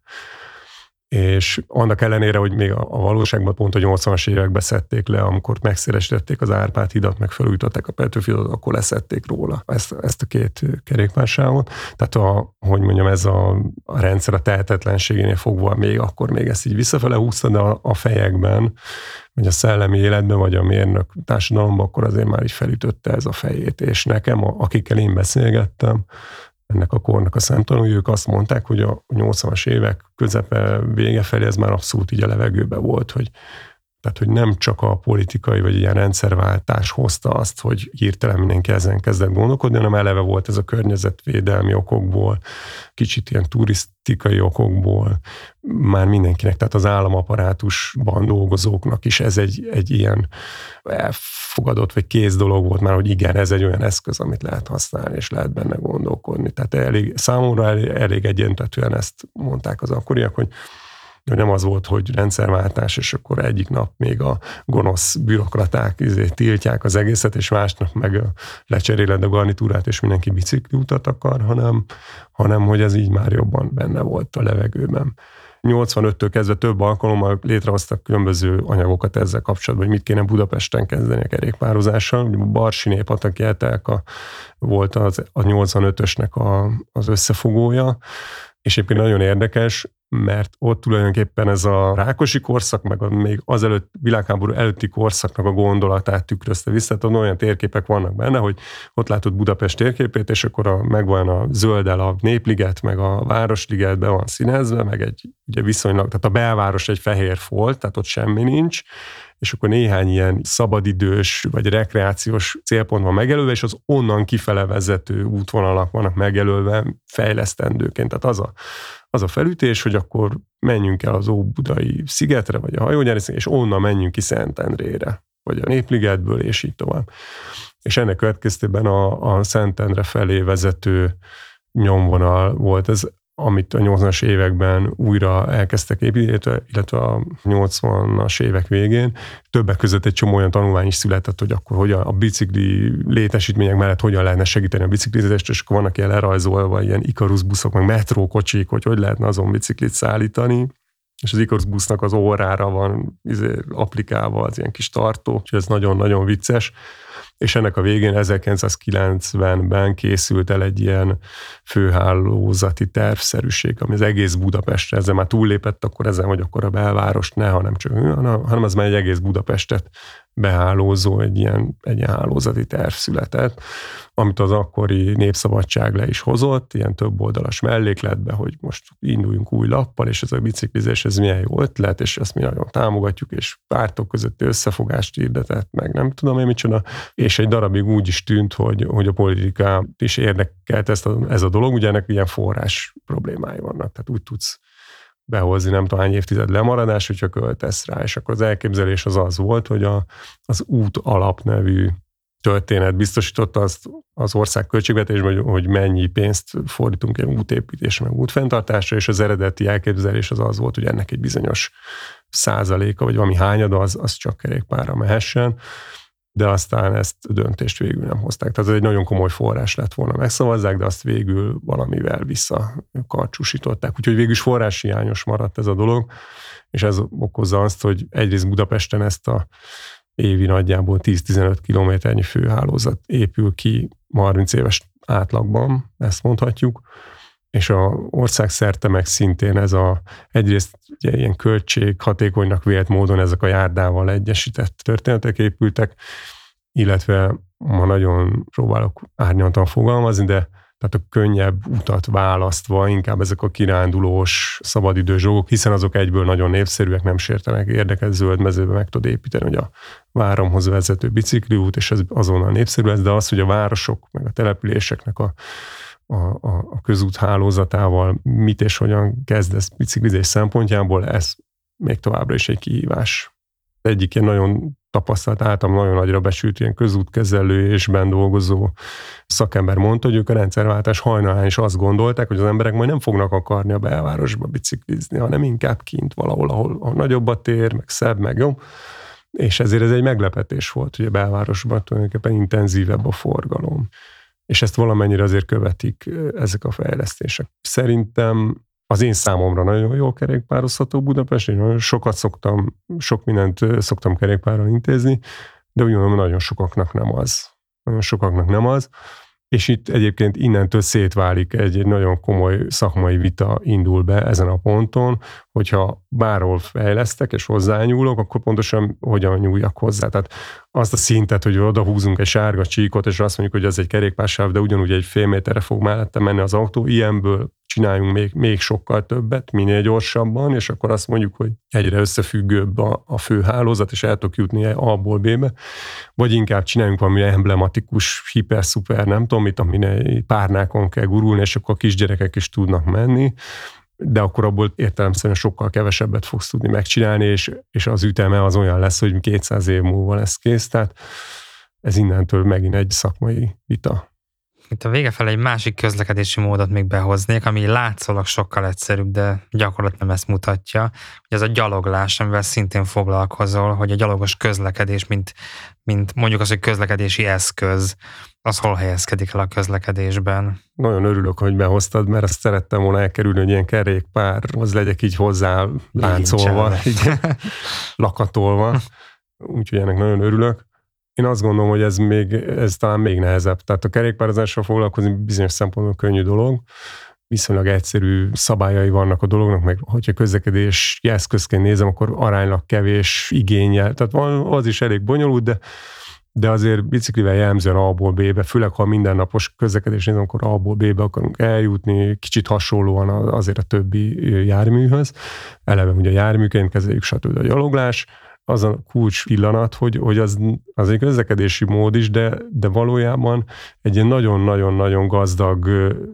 S2: És annak ellenére, hogy még a, a valóságban pont a nyolcvanas években szedték le, amikor megszélesítették az Árpád hidat, meg felújították a Petőfi hidat, akkor leszették róla ezt, ezt a két kerékpársávot. Tehát, a, hogy mondjam, ez a, a rendszer a tehetetlenségénél fogva még akkor még ezt így visszafele húzta, de a, a fejekben, vagy a szellemi életben, vagy a mérnök társadalomban, akkor azért már így felütötte ez a fejét. És nekem, akikkel én beszélgettem, ennek a kornak a szemtanúi, ők azt mondták, hogy a nyolcvanas évek közepe vége felé ez már abszolút így a levegőbe volt, hogy Tehát, hogy nem csak a politikai vagy ilyen rendszerváltás hozta azt, hogy hirtelen mindenki ezen kezdett gondolkodni, hanem eleve volt ez a környezetvédelmi okokból, kicsit ilyen turisztikai okokból, már mindenkinek, tehát az államaparátusban dolgozóknak is ez egy, egy ilyen elfogadott vagy kész dolog volt már, hogy igen, ez egy olyan eszköz, amit lehet használni, és lehet benne gondolkodni. Tehát elég, számomra elég, elég egyöntetően ezt mondták az akkoriak, hogy nem az volt, hogy rendszerváltás, és akkor egyik nap még a gonosz bürokraták izé tiltják az egészet, és másnap meg lecseréled a garnitúrát, és mindenki bicikliutat akar, hanem, hanem hogy ez így már jobban benne volt a levegőben. nyolcvanöttől kezdve több alkalommal létrehoztak különböző anyagokat ezzel kapcsolatban, hogy mit kéne Budapesten kezdeni a kerékpározással. A Barsi Néphatak Jeltelka volt az, a nyolcvanötösnek a, az összefogója, és egyébként nagyon érdekes, mert ott tulajdonképpen ez a Rákosi korszak, meg a még azelőtt világháború előtti korszaknak a gondolatát tükrözte vissza. Tehát olyan térképek vannak benne, hogy ott látod Budapest térképét, és akkor a, megvan a zölddel a Népliget, meg a Városliget be van színezve, meg egy ugye viszonylag, tehát a belváros egy fehér folt, tehát ott semmi nincs, és akkor néhány ilyen szabadidős vagy rekreációs célpont van megjelölve, és az onnan kifele vezető útvonalak vannak megjelölve fejlesztendőként. Tehát az a, az a felütés, hogy akkor menjünk el az Óbudai szigetre, vagy a hajógyári szigetre, és onnan menjünk ki Szentendrére, vagy a Népligetből, és így tovább. És ennek következtében a, a Szentendre felé vezető nyomvonal volt ez, amit a nyolcvanas években újra elkezdtek építeni, illetve a nyolcvanas évek végén. Többek között egy csomó olyan tanulmány is született, hogy akkor hogyan a bicikli létesítmények mellett hogyan lehetne segíteni a biciklizést, és akkor vannak ilyen lerajzolva ilyen Ikarus buszok, meg metrókocsik, hogy hogy lehetne azon biciklit szállítani. És az Ikarus busznak az órára van izé, applikálva az ilyen kis tartó, úgyhogy ez nagyon-nagyon vicces. És ennek a végén ezerkilencszázkilencvenben készült el egy ilyen főhálózati tervszerűség, ami az egész Budapestre, ezzel már túllépett akkor ezen, hogy akkor a belvárost ne, hanem csak, hanem az már egy egész Budapestet behálózó egy ilyen, egy ilyen hálózati terv született, amit az akkori Népszabadság le is hozott, ilyen több oldalas mellékletbe, hogy most induljunk új lappal, és ez a biciklizés, ez milyen jó ötlet, és ezt mi nagyon támogatjuk, és pártok közötti összefogást hirdetett, meg nem tudom én micsoda, és egy darabig úgy is tűnt, hogy, hogy a politikát is érdekelt ezt a, ez a dolog, ugye ennek ilyen forrás problémái vannak, tehát úgy tudsz behozni nem tudom hány évtized lemaradás, hogyha költesz rá, és akkor az elképzelés az az volt, hogy a, az út alap nevű történet biztosította azt az ország költségvetésben, hogy, hogy mennyi pénzt fordítunk ilyen útépítésre, meg útfenntartásra, és az eredeti elképzelés az az volt, hogy ennek egy bizonyos százaléka, vagy valami hányada, az, az csak kerékpárra mehessen, de aztán ezt a döntést végül nem hozták. Tehát ez egy nagyon komoly forrás lett volna, megszavazzák, de azt végül valamivel visszakarcsúsították. Úgyhogy végül is forráshiányos maradt ez a dolog, és ez okozza azt, hogy egyrészt Budapesten ezt a évi nagyjából tíz-tizenöt kilométernyi főhálózat épül ki harminc éves átlagban, ezt mondhatjuk, és a ország szerte meg szintén ez a egyrészt ugye, ilyen költséghatékonynak vélt módon ezek a járdával egyesített történetek épültek, illetve ma nagyon próbálok árnyaltan fogalmazni, de tehát a könnyebb utat választva inkább ezek a kirándulós, szabadidős dolgok, hiszen azok egyből nagyon népszerűek, nem sértenek érdekes, zöld mezőbe meg tud építeni, hogy a váromhoz vezető bicikliút, és ez azonnal népszerű lesz, de az, hogy a városok, meg a településeknek a A, a, a közút hálózatával mit és hogyan kezdesz biciklizés szempontjából, ez még továbbra is egy kihívás. Egyik ilyen nagyon tapasztalt, általam nagyon nagyra becsült ilyen közútkezelésben dolgozó szakember mondta, hogy ők a rendszerváltás hajnalán is azt gondolták, hogy az emberek majd nem fognak akarni a belvárosba biciklizni, hanem inkább kint valahol, ahol, ahol nagyobb a tér, meg szebb, meg jó. És ezért ez egy meglepetés volt, hogy a belvárosban tulajdonképpen intenzívebb a forgalom. És ezt valamennyire azért követik ezek a fejlesztések. Szerintem az én számomra nagyon jól kerékpározható Budapest, én nagyon sokat szoktam, sok mindent szoktam kerékpárral intézni, de úgy mondom, nagyon sokaknak nem az. Nagyon sokaknak nem az. És itt egyébként innentől szétválik egy, egy nagyon komoly szakmai vita indul be ezen a ponton, hogyha bárhol fejlesztek és hozzányúlok, akkor pontosan hogyan nyúljak hozzá. Tehát azt a szintet, hogy oda húzunk egy sárga csíkot, és azt mondjuk, hogy az egy kerékpársáv, de ugyanúgy egy fél méterre fog mellette menni az autó, ilyenből csináljunk még, még sokkal többet, minél gyorsabban, és akkor azt mondjuk, hogy egyre összefüggőbb a, a fő hálózat, és el tudok jutni A-ból B-be, vagy inkább csináljunk valami emblematikus, hiper-szuper, nem tudom mit, amin párnákon kell gurulni, és akkor a kisgyerekek is tudnak menni, de akkor abból értelemszerűen sokkal kevesebbet fogsz tudni megcsinálni, és, és az üteme az olyan lesz, hogy kétszáz év múlva lesz kész, tehát ez innentől megint egy szakmai vita.
S1: Itt a vége felé egy másik közlekedési módot még behoznék, ami látszólag sokkal egyszerűbb, de gyakorlat nem ezt mutatja, hogy ez a gyaloglás, amivel szintén foglalkozol, hogy a gyalogos közlekedés, mint, mint mondjuk az, hogy közlekedési eszköz, az hol helyezkedik el a közlekedésben?
S2: Nagyon örülök, hogy behoztad, mert azt szerettem volna elkerülni, hogy ilyen kerékpárhoz legyek így hozzá láncolva, így lakatolva, úgyhogy ennek nagyon örülök. Én azt gondolom, hogy ez, még, ez talán még nehezebb. Tehát a kerékpározással foglalkozni bizonyos szempontból könnyű dolog, viszonylag egyszerű szabályai vannak a dolognak, meg hogyha közlekedési eszközként nézem, akkor aránylag kevés igénnyel. Tehát van, az is elég bonyolult, de, de azért biciklivel jellemzően A-ból B-be, főleg ha mindennapos közlekedés nézem, akkor A-ból B-be akarunk eljutni, kicsit hasonlóan azért a többi járműhöz. Eleve ugye a járműként kezeljük, stb. A gyaloglás. Az a kulcs pillanat, hogy, hogy az, az egy közlekedési mód is, de, de valójában egy ilyen nagyon-nagyon-nagyon gazdag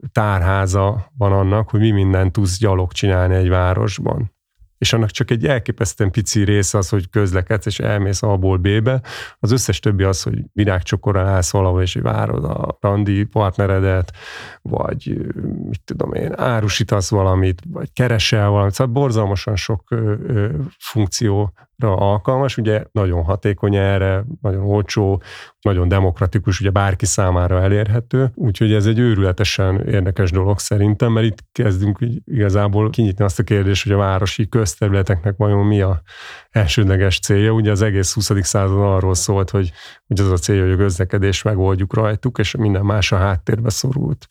S2: tárháza van annak, hogy mi mindent tudsz gyalog csinálni egy városban. És annak csak egy elképesztően pici része az, hogy közlekedsz, és elmész A-ból B-be. Az összes többi az, hogy virágcsokorral állsz valahol, és várod a randi partneredet, vagy mit tudom én, árusítasz valamit, vagy keresel valamit. Szóval borzalmasan sok ö, ö, funkcióra alkalmas, ugye nagyon hatékony erre, nagyon olcsó, nagyon demokratikus, ugye bárki számára elérhető, úgyhogy ez egy őrületesen érdekes dolog szerintem, mert itt kezdünk igazából kinyitni azt a kérdést, hogy a városi közterületeknek vajon mi a elsődleges célja. Ugye az egész huszadik század arról szólt, hogy, hogy az a célja, hogy a közlekedést megoldjuk rajtuk, és minden más a háttérbe szorult.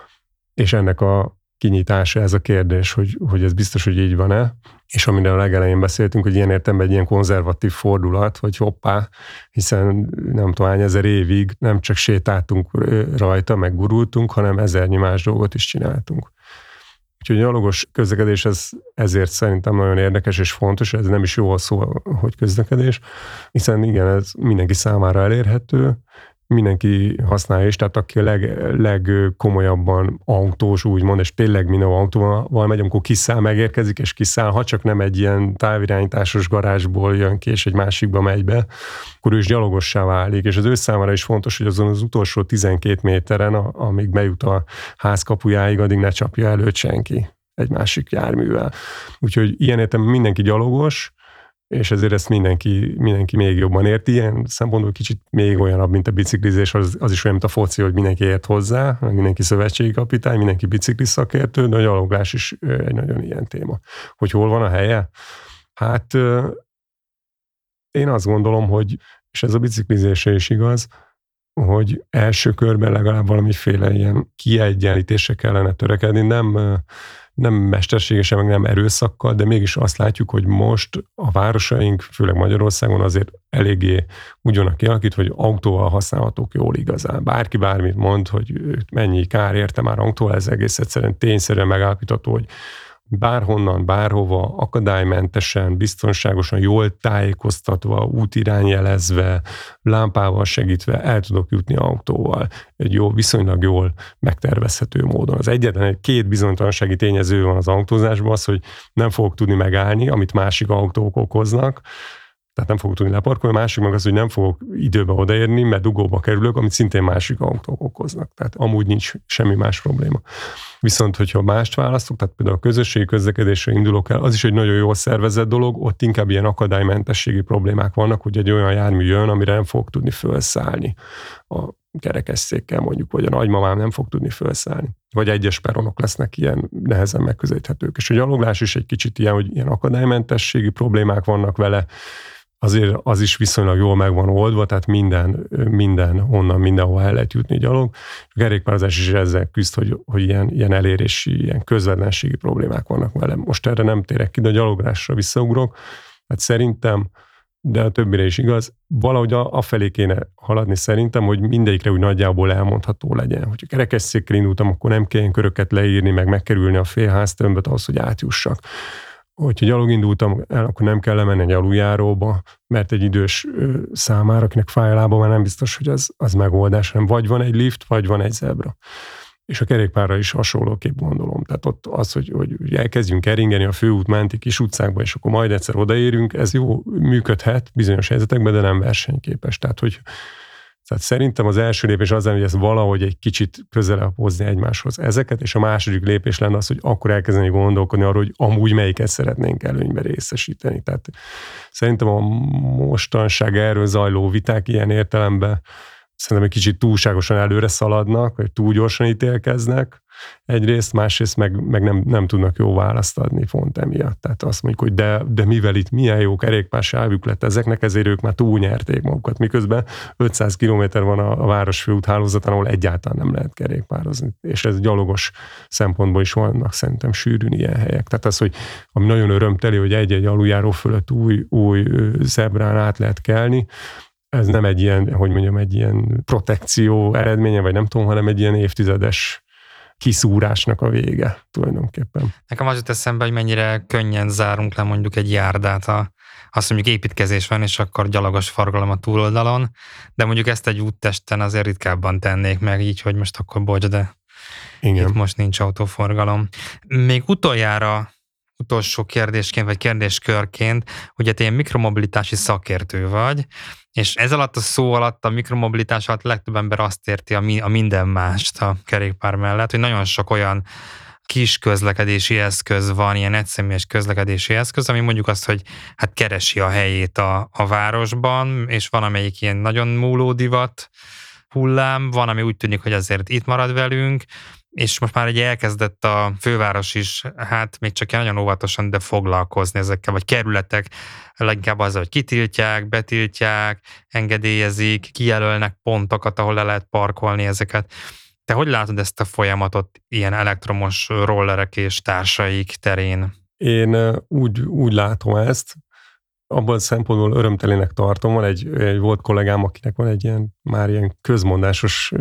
S2: És ennek a kinyitása ez a kérdés, hogy, hogy ez biztos, hogy így van-e, és amire a legelején beszéltünk, hogy ilyen értelemben egy ilyen konzervatív fordulat, hogy hoppá, hiszen nem tudom, hány ezer évig nem csak sétáltunk rajta, meg gurultunk, hanem ezernyi más dolgot is csináltunk. Úgyhogy a gyalogos közlekedés ez, ezért szerintem nagyon érdekes és fontos, ez nem is jó szó, hogy közlekedés, hiszen igen, ez mindenki számára elérhető, mindenki használja is, tehát aki a leg, legkomolyabban autós, úgymond, és tényleg minden autóval megy, amikor kiszáll, megérkezik, és kiszáll, ha csak nem egy ilyen távirányításos garázsból jön ki, és egy másikba megy be, akkor ő is gyalogossá válik, és az ő számára is fontos, hogy azon az utolsó tizenkét méteren, amíg bejut a ház kapujáig, addig ne csapja előtt senki egy másik járművel. Úgyhogy ilyen értelemben mindenki gyalogos, és ezért ezt mindenki, mindenki még jobban érti. Ilyen szempontból kicsit még olyanabb, mint a biciklizés, az, az is olyan, mint a foci, hogy mindenki ért hozzá, mindenki szövetségi kapitány, mindenki biciklis szakértő, de a gyaloglás is egy nagyon ilyen téma. Hogy hol van a helye? Hát én azt gondolom, hogy, és ez a biciklizésre is igaz, hogy első körben legalább valamiféle ilyen kiegyenlítésre kellene törekedni, nem, nem mesterségesen, meg nem erőszakkal, de mégis azt látjuk, hogy most a városaink, főleg Magyarországon azért eléggé úgy vannak kialakítva, hogy autóval használhatók jól igazán. Bárki bármit mond, hogy mennyi kár érte már autóval, ez egész egyszerűen tényszerűen megállapítható, hogy bárhonnan, bárhova, akadálymentesen, biztonságosan, jól tájékoztatva, útirányjelezve, lámpával segítve el tudok jutni autóval. Egy jó, viszonylag jól megtervezhető módon. Az egyetlen egy két bizonytalansági tényező van az autózásban, az, hogy nem fogok tudni megállni, amit másik autók okoznak, tehát nem fogok tudni leparkolni, a másik meg az, hogy nem fogok időben odaérni, mert dugóba kerülök, amit szintén másik autók okoznak. Tehát amúgy nincs semmi más probléma. Viszont, hogyha mást választok, tehát például a közösségi közlekedésre indulok el, az is egy nagyon jól szervezett dolog, ott inkább ilyen akadálymentességi problémák vannak, hogy egy olyan jármű jön, amire nem fog tudni felszállni. A kerekesszékkel mondjuk, vagy a nagymamám nem fog tudni felszállni. Vagy egyes peronok lesznek ilyen nehezen megközelíthetők. És a gyaloglás is egy kicsit ilyen, hogy ilyen akadálymentességi problémák vannak vele, azért az is viszonylag jól meg van oldva, tehát minden, minden onnan mindenhol el lehet jutni gyalog. A kerékpározás is ezzel küzd, hogy, hogy ilyen, ilyen elérési, ilyen közvetlenségi problémák vannak vele. Most erre nem térek ki, de a gyaloglásra visszaugrok. Hát szerintem de a többire is igaz. Valahogy afelé kéne haladni szerintem, hogy mindegyikre úgy nagyjából elmondható legyen. Hogyha kerekesszékkel indultam, akkor nem kelljen köröket leírni, meg megkerülni a félháztömböt ahhoz, hogy átjussak. Hogyha gyalog indultam el, akkor nem kell lemenni egy aluljáróba, mert egy idős számára, akinek fáj a lába, már nem biztos, hogy az, az megoldás, hanem vagy van egy lift, vagy van egy zebra. És a kerékpárra is hasonlóképp gondolom. Tehát ott az, hogy, hogy elkezdjünk keringeni a főút menti kis utcákba, és akkor majd egyszer odaérünk, ez jó működhet bizonyos helyzetekben, de nem versenyképes. Tehát, hogy tehát szerintem az első lépés az lenne, hogy ezt valahogy egy kicsit közelebb hozni egymáshoz ezeket, és a második lépés lenne az, hogy akkor elkezdeni gondolkodni arról, hogy amúgy melyiket szeretnénk előnybe részesíteni. Tehát szerintem a mostanság erről zajló viták ilyen értelemben szerintem egy kicsit túlságosan előre szaladnak, vagy túl gyorsan ítélkeznek egyrészt, másrészt meg, meg nem, nem tudnak jó választ adni pont emiatt. Tehát azt mondjuk, hogy de, de mivel itt milyen jó kerékpársávjuk lett ezeknek, ezért ők már túlnyerték magukat, miközben ötszáz kilométer van a, a városfőút hálózatán, ahol egyáltalán nem lehet kerékpározni. És ez gyalogos szempontból is vannak szerintem sűrűn ilyen helyek. Tehát az, hogy ami nagyon örömteli, hogy egy-egy aluljáró fölött új, új zebrán át lehet kelni, ez nem egy ilyen, hogy mondjam, egy ilyen protekció eredménye, vagy nem tudom, hanem egy ilyen évtizedes kiszúrásnak a vége tulajdonképpen.
S1: Nekem az jut eszembe, hogy mennyire könnyen zárunk le mondjuk egy járdát, a, azt mondjuk építkezés van, és akkor gyalogos forgalom a túloldalon, de mondjuk ezt egy úttesten azért ritkábban tennék meg így, hogy most akkor bocs, de
S2: igen,
S1: itt most nincs autóforgalom. Még utoljára utolsó kérdésként, vagy kérdéskörként, ugye te ilyen mikromobilitási szakértő vagy, és ez alatt a szó alatt, a mikromobilitás alatt legtöbb ember azt érti a, mi, a minden mást a kerékpár mellett, hogy nagyon sok olyan kis közlekedési eszköz van, ilyen egyszemélyes közlekedési eszköz, ami mondjuk azt, hogy hát keresi a helyét a, a városban, és van amelyik ilyen nagyon múló divat hullám, van, ami úgy tűnik, hogy azért itt marad velünk, és most már egy elkezdett a főváros is, hát még csak nagyon óvatosan, de foglalkozni ezekkel, vagy kerületek leginkább azzal, hogy kitiltják, betiltják, engedélyezik, kijelölnek pontokat, ahol le lehet parkolni ezeket. Te hogy látod ezt a folyamatot ilyen elektromos rollerek és társaik terén?
S2: Én úgy, úgy látom ezt, abban a szempontból örömtelének tartom. Van egy, egy volt kollégám, akinek van egy ilyen, már ilyen közmondásos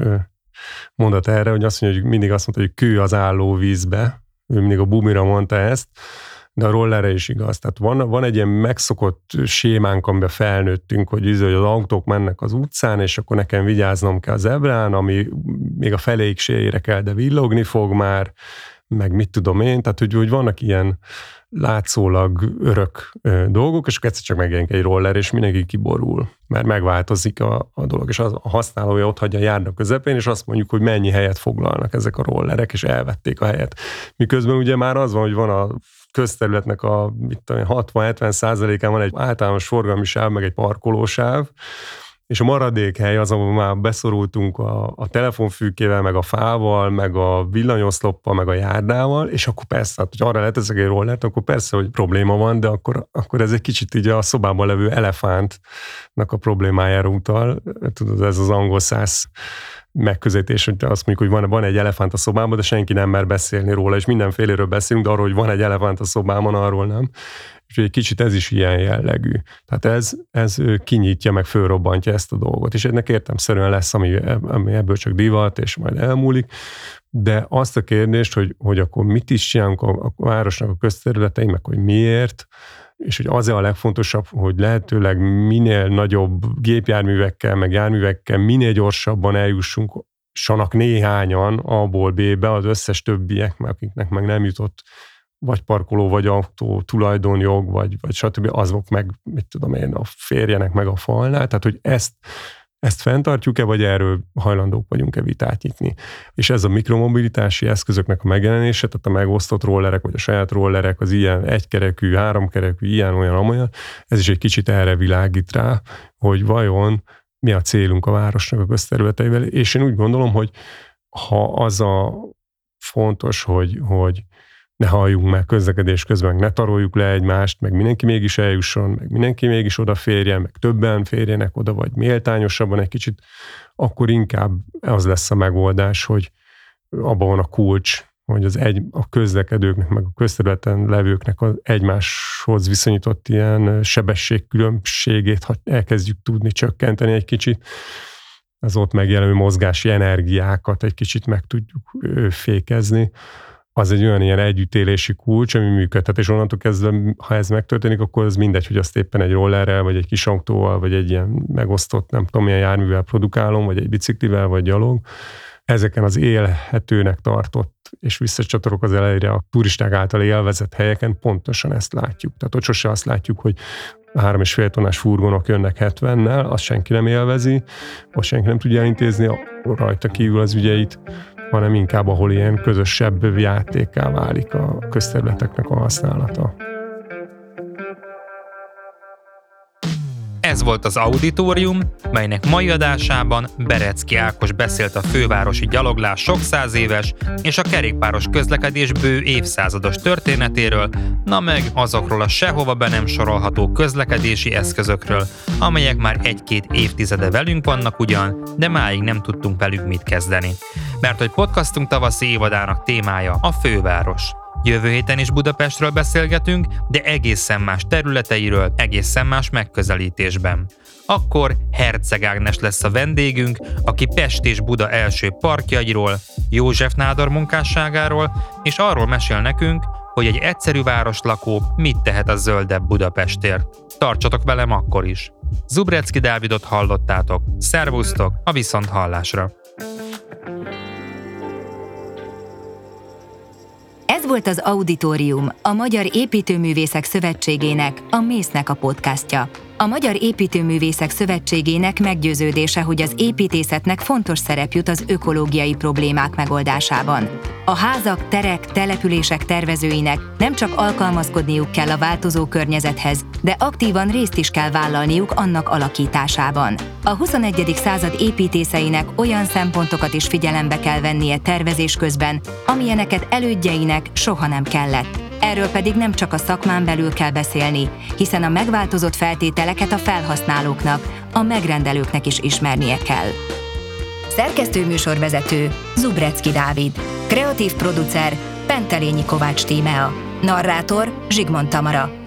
S2: mondat erre, hogy azt mondja, hogy mindig azt mondta, hogy kő az álló vízbe. Ő mindig a bumira mondta ezt, de a rollerre is igaz. Tehát van, van egy ilyen megszokott sémánk, amiben felnőttünk, hogy, hogy az autók mennek az utcán, és akkor nekem vigyáznom kell a zebrán, ami még a feléig se érek el, de villogni fog már, meg mit tudom én, tehát hogy, hogy vannak ilyen látszólag örök ö, dolgok, és egyszer csak megjelenik egy roller, és mindenki kiborul, mert megváltozik a, a dolog, és az, a használója ott hagyja a járda közepén, és azt mondjuk, hogy mennyi helyet foglalnak ezek a rollerek, és elvették a helyet. Miközben ugye már az van, hogy van a közterületnek a hatvan-hetven százalékán van egy általános forgalmi sáv, meg egy parkolósáv, és a maradék hely az, ahol már beszorultunk a, a telefonfülkével, meg a fával, meg a villanyoszloppal, meg a járdával, és akkor persze, hát, hogy arra leteszek egy rollert, akkor persze, hogy probléma van, de akkor, akkor ez egy kicsit így a szobában levő elefántnak a problémájára utal. Tudod, ez az angol száz megközelítés, hogy azt mondjuk, hogy van, van egy elefánt a szobában, de senki nem mer beszélni róla, és mindenféléről beszélünk, de arról, hogy van egy elefánt a szobában, arról nem. És egy kicsit ez is ilyen jellegű. Tehát ez, ez kinyitja, meg fölrobbantja ezt a dolgot. És ennek értelemszerűen lesz, ami, ami ebből csak divat, és majd elmúlik. De azt a kérdést, hogy, hogy akkor mit is csinálunk a, a városnak a közterületein, meg hogy miért, és hogy az a legfontosabb, hogy lehetőleg minél nagyobb gépjárművekkel, meg járművekkel minél gyorsabban eljussunk, sanak néhányan A-ból B-be, az összes többiek, akiknek meg nem jutott vagy parkoló, vagy autó, tulajdonjog, vagy, vagy stb. Azok meg, mit tudom én, a férjenek meg a falnál. Tehát, hogy ezt, ezt fenntartjuk-e, vagy erről hajlandók vagyunk-e vitát nyitni. És ez a mikromobilitási eszközöknek a megjelenése, tehát a megosztott rollerek, vagy a saját rollerek, az ilyen egykerekű, háromkerekű, ilyen, olyan, amolyan, ez is egy kicsit erre világít rá, hogy vajon mi a célunk a városnak a közterületeivel. És én úgy gondolom, hogy ha az a fontos, hogy, hogy ne halljunk meg közlekedés közben, meg ne taroljuk le egymást, meg mindenki mégis eljusson, meg mindenki mégis odaférjen, meg többen férjenek oda, vagy méltányosabban egy kicsit, akkor inkább az lesz a megoldás, hogy abban van a kulcs, hogy az egy, a közlekedőknek, meg a közterületen levőknek az egymáshoz viszonyított ilyen sebességkülönbségét, ha elkezdjük tudni csökkenteni egy kicsit, az ott megjelenő mozgási energiákat egy kicsit meg tudjuk fékezni, az egy olyan ilyen együttélési kulcs, ami működhet, és onnantól kezdve, ha ez megtörténik, akkor az mindegy, hogy azt éppen egy rollerrel, vagy egy kis autóval, vagy egy ilyen megosztott, nem tudom, milyen járművel produkálom, vagy egy biciklivel, vagy gyalog. Ezeken az élhetőnek tartott, és visszacsatorok az elejére a turisták által élvezett helyeken pontosan ezt látjuk. Tehát ott sose azt látjuk, hogy három és fél tonnás furgonok jönnek hetvennel, azt senki nem élvezi, azt senki nem tudja elintézni rajta kívül az ügyeit, hanem inkább ahol ilyen közösebb játékká válik a közterületeknek a használata.
S1: Ez volt az Auditorium, melynek mai adásában Berecki Ákos beszélt a fővárosi gyaloglás sok száz éves és a kerékpáros közlekedés bő évszázados történetéről, na meg azokról a sehova be nem sorolható közlekedési eszközökről, amelyek már egy-két évtizede velünk vannak ugyan, de máig nem tudtunk velük mit kezdeni. Mert hogy podcastunk tavaszi évadának témája a főváros. Jövő héten is Budapestről beszélgetünk, de egészen más területeiről, egészen más megközelítésben. Akkor Herceg Ágnes lesz a vendégünk, aki Pest és Buda első parkjairól, József nádor munkásságáról, és arról mesél nekünk, hogy egy egyszerű városlakó mit tehet a zöldebb Budapestért. Tartsatok velem akkor is! Zubrecki Dávidot hallottátok. Szervusztok, a viszonthallásra!
S3: Ez volt az Auditorium, a Magyar Építőművészek Szövetségének, a mésznek a podcastja. A Magyar Építőművészek Szövetségének meggyőződése, hogy az építészetnek fontos szerep jut az ökológiai problémák megoldásában. A házak, terek, települések tervezőinek nem csak alkalmazkodniuk kell a változó környezethez, de aktívan részt is kell vállalniuk annak alakításában. A huszonegyedik század építészeinek olyan szempontokat is figyelembe kell vennie tervezés közben, amilyeneket elődjeinek soha nem kellett. Erről pedig nem csak a szakmán belül kell beszélni, hiszen a megváltozott feltételeket a felhasználóknak, a megrendelőknek is ismernie kell. Szerkesztő-műsorvezető Zubrecki Dávid. Kreatív producer Pentelényi Kovács Tímea. Narrátor Zsigmond Tamara.